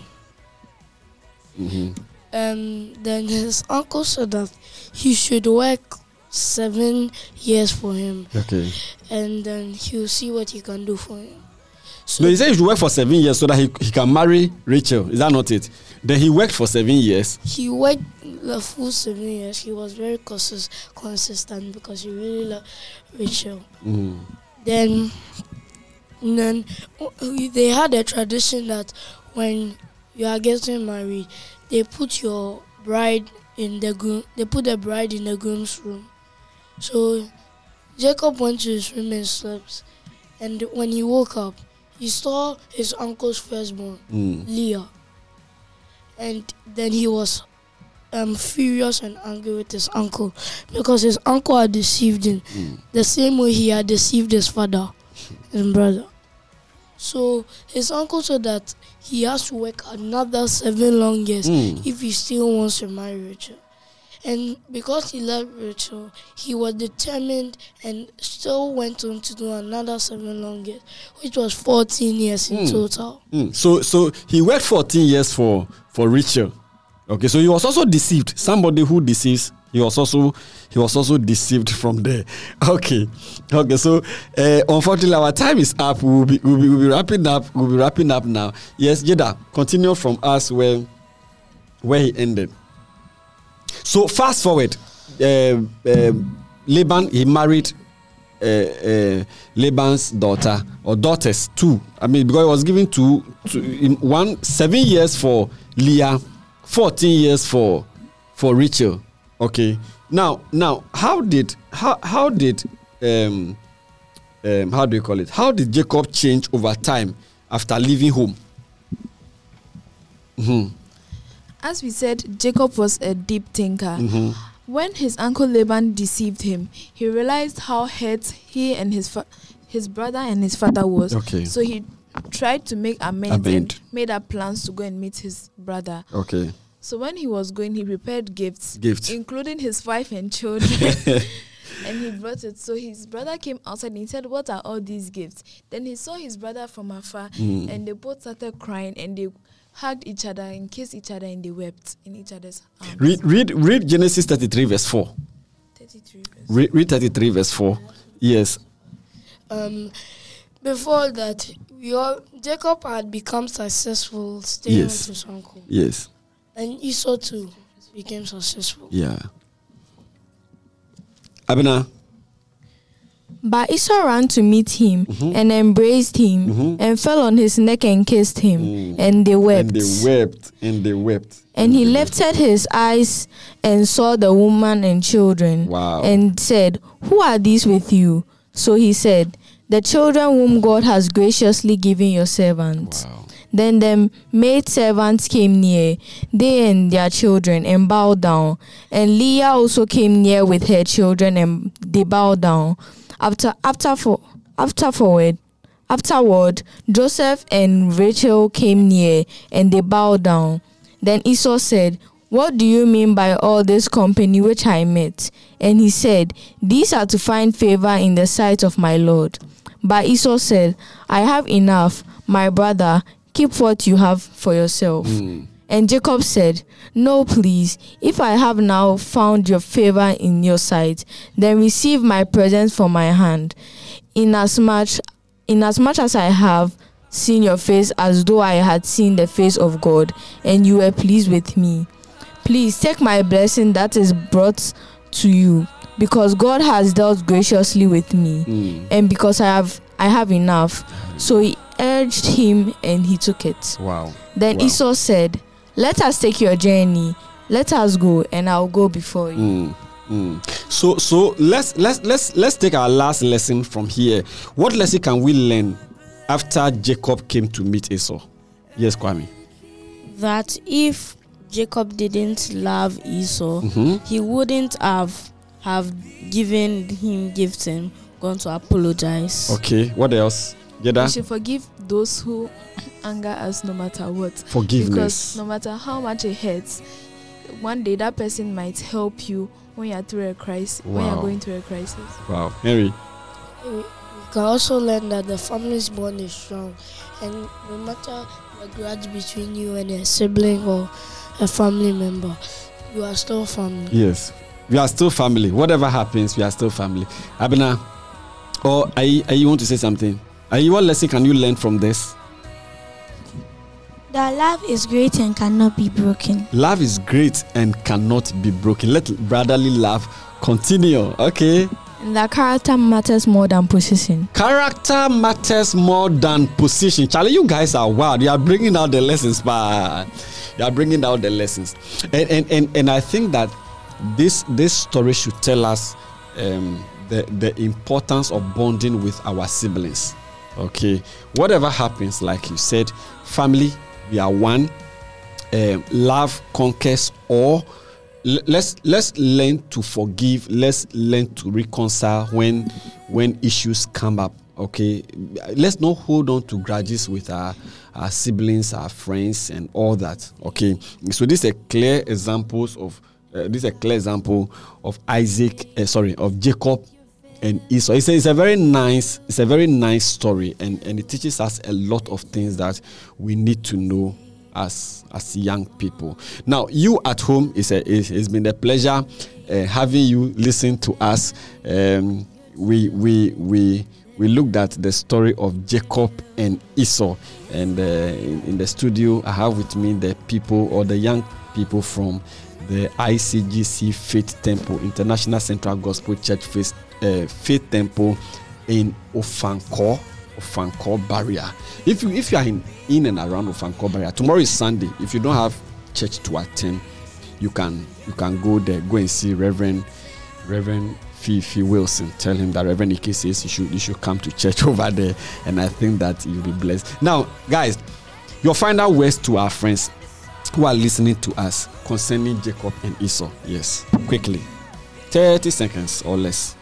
Mm-hmm. Um, then his uncle said that he should work seven years for him, Okay. and then he'll see what he can do for him. So No, he said he should work for seven years so that he, he can marry Rachel. Is that not it? Then he worked for seven years. he worked the full seven years. He was very consist- consistent because he really loved Rachel. Mm. Then, then uh, they had a tradition that when you are getting married, they put your bride in the groom. They put the bride in the groom's room. So Jacob went to his room and slept. And when he woke up, he saw his uncle's firstborn, Mm. Leah. And then he was um, furious and angry with his uncle because his uncle had deceived him Mm. the same way he had deceived his father and brother. So his uncle said that he has to work another seven long years Mm. if he still wants to marry Rachel. And because he loved Rachel, he was determined and still went on to do another seven long years, which was fourteen years in Mm. total. Mm. So so he worked fourteen years for for Rachel. Okay, so he was also deceived. Somebody who deceives, he was also he was also deceived from there. Okay, okay. So uh, unfortunately, our time is up. We'll be, we'll be we'll be wrapping up. We'll be wrapping up now. Yes, Jada, continue from us where where he ended. So fast forward, uh, uh, Laban he married uh, uh, Laban's daughter or daughters two. I mean, because he was given two, two in one seven years for Leah, fourteen years for for Rachel. Okay. Now, now, how did how how did um um how do you call it? How did Jacob change over time after leaving home? Mm-hmm. As we said, Jacob was a deep thinker. Mm-hmm. When his uncle Laban deceived him, he realized how hurt he and his fa- his brother and his father was. Okay. So he tried to make amends Amend. and made up plans to go and meet his brother. Okay. So when he was going, he prepared gifts, Gifts. including his wife and children. And he brought it. So his brother came outside and he said, "What are all these gifts?" Then he saw his brother from afar, Mm. and they both started crying and they hugged each other and kissed each other and they wept in each other's arms. Read read read Genesis thirty-three verse four. thirty-three verse. Read, read thirty-three verse four. Yes. Um, before that, we all, Jacob had become successful staying Yes. with his uncle, Yes. and Esau too became successful. Yeah. Abena. But Esau ran to meet him Mhm. and embraced him Mhm. and fell on his neck and kissed him, Mm. and they wept. And they wept. And they wept. And he they lifted his eyes and saw the woman and children, Wow. and said, "Who are these with you?" So he said, "The children whom God has graciously given your servant." Wow. Then the maid servants came near, they and their children, and bowed down. And Leah also came near with her children, and they bowed down. After, after, for, after forward, afterward, Joseph and Rachel came near, and they bowed down. Then Esau said, "What do you mean by all this company which I met?" And he said, "These are to find favor in the sight of my Lord." But Esau said, "I have enough, my brother, keep what you have for yourself." Mm. And Jacob said, "No, please, if I have now found your favor in your sight, then receive my presents from my hand, inasmuch, inasmuch as I have seen your face as though I had seen the face of God, and you were pleased with me. Please take my blessing that is brought to you, because God has dealt graciously with me, Mm. and because I have I have enough." So he urged him, and he took it. Wow. Then Wow. Esau said, "Let us take your journey. Let us go, and I'll go before you." Mm, mm. So so let's let's let's let's take our last lesson from here. What lesson can we learn after Jacob came to meet Esau? Yes, Kwame. That if Jacob didn't love Esau, Mhm. he wouldn't have have given him gifts and gone to apologize. Okay. What else? We Jeda? should forgive those who anger us no matter what. Forgiveness. Because no matter how much it hurts, one day that person might help you when you're through a crisis. When Wow. you're going through a crisis. Wow. Henry. We we can also learn that the family's bond is strong, and no matter the grudge between you and a sibling or a family member, you are still family. Yes. We are still family. Whatever happens, we are still family. Abena, or are you, are you want to say something? Are you, what lesson can you learn from this? That love is great and cannot be broken. Love is great and cannot be broken. Let brotherly love continue. Okay. And that character matters more than position. Character matters more than position. Charlie, you guys are wild. You are bringing out the lessons, but you are bringing out the lessons. And and and, and I think that this this story should tell us um, the the importance of bonding with our siblings. Okay, whatever happens, like you said, family, we are one. Um, love conquers all. L- let's let's learn to forgive. Let's learn to reconcile when when issues come up. Okay, let's not hold on to grudges with our our siblings, our friends, and all that. Okay, so this is a clear examples of uh, this is a clear example of Isaac. Uh, sorry, of Jacob and Esau. It's a, it's a very nice, it's a very nice story, and, and it teaches us a lot of things that we need to know as as young people. Now, you at home, it's, a, it's, it's been a pleasure uh, having you listen to us. Um, we we we we looked at the story of Jacob and Esau, and uh, in, in the studio, I have with me the people or the young people from the I C G C Faith Temple, International Central Gospel Church Faith, uh, Faith Temple in Ofanko, Ofanko Barrier. If you if you are in, in and around Ofanko Barrier, tomorrow is Sunday. If you don't have church to attend, you can you can go there, go and see Reverend Reverend Fifi Wilson. Tell him that Reverend Ike says you should you should come to church over there, and I think that you'll be blessed. Now, guys, your final words to our friends who are listening to us concerning Jacob and Esau. Yes, quickly, thirty seconds or less.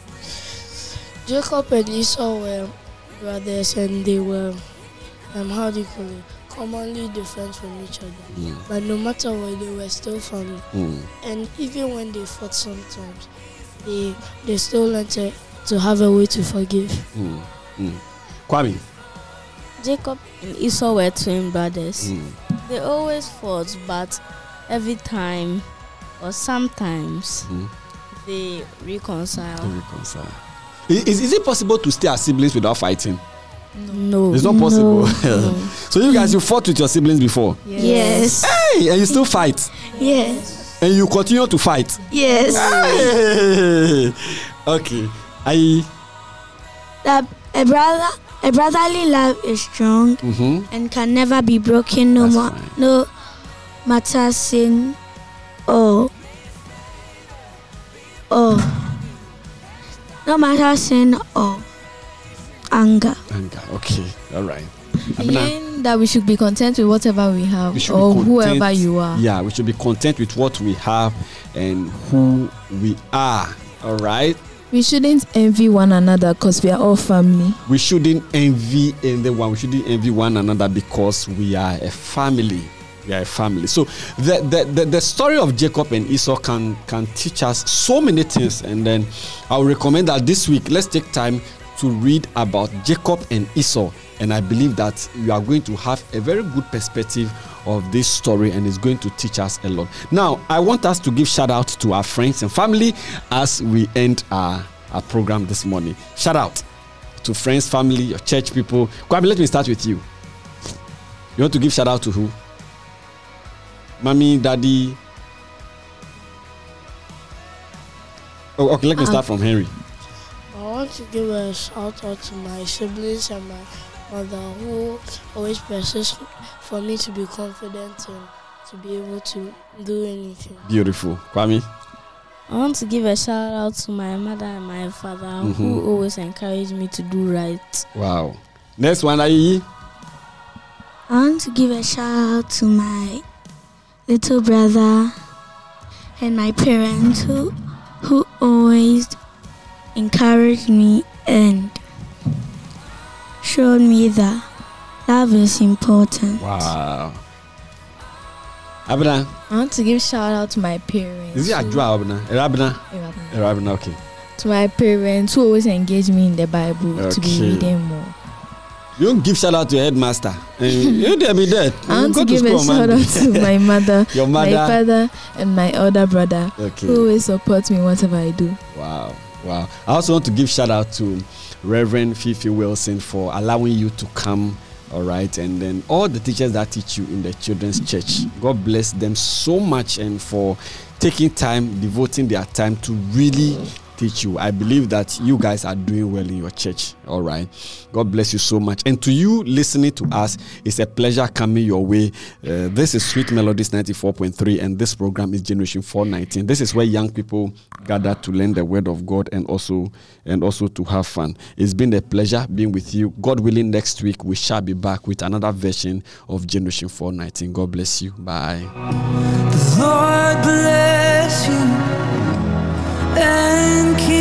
Jacob and Esau were brothers, and they were, um, how do you call it, commonly different from each other. Mm. But no matter what, they were still family. Mm. And even when they fought sometimes, they they still learned to, to have a way to forgive. Mm. Mm. Kwame. Jacob and Esau were twin brothers. Mm. They always fought, but every time or sometimes Mm. they reconcile. Reconcile. Is, is, is it possible to stay as siblings without fighting? No. It's not possible. No. So you guys, you fought with your siblings before? Yes. Hey, and you still fight? Yes. And you continue to fight? Yes. Hey. Okay. I. That a brother, a brotherly love is strong Mm-hmm. and can never be broken. No That's more, fine. no matter sin or or no matter sin or anger. Anger. Okay. All right. Again, that we should be content with whatever we have, We should or be content. whoever you are. Yeah, we should be content with what we have and who we are. All right. We shouldn't envy one another because we are all family. We shouldn't envy anyone. We shouldn't envy one another because we are a family. We are a family. So the, the, the, the story of Jacob and Esau can, can teach us so many things. And then I would recommend that this week, let's take time to read about Jacob and Esau. And I believe that you are going to have a very good perspective of this story, and it's going to teach us a lot. Now, I want us to give shout out to our friends and family as we end our, our program this morning. Shout out to friends, family, your church people. Kwame, let me start with you. You want to give shout out to who? Mommy, daddy. Oh, okay, let me start from Henry. I want to give a shout out to my siblings and my mother who always persists for me to be confident and to be able to do anything. Beautiful. Kwame? I want to give a shout out to my mother and my father Mm-hmm. who always encourage me to do right. Wow. Next one, Ayi. I want to give a shout out to my little brother and my parents who who always encouraged me and showed me that love is important. Wow. Abna. I want to give shout out to my parents. Is it Ajua Abna? Erabna? Erabna. Erabna, okay. To my parents who always engage me in the Bible to be Okay. reading more. You don't give shout out to your headmaster. Eh, you dare be dead. I want Go to give school a on shout Monday. out to my mother, Your my mother. father, and my older brother Okay. who always support me whatever I do. Wow, wow. I also want to give shout out to Reverend Fifi Wilson for allowing you to come, all right, and then all the teachers that teach you in the children's church. God bless them so much and for taking time, devoting their time to really teach you. I believe that you guys are doing well in your church, all right. God bless you so much. And to you listening to us, it's a pleasure coming your way. Uh, this is Sweet Melodies ninety-four point three, and this program is Generation four nineteen. This is where young people gather to learn the word of God and also and also to have fun. It's been a pleasure being with you. God willing, next week we shall be back with another version of Generation four nineteen. God bless you. Bye. Lord bless you and keep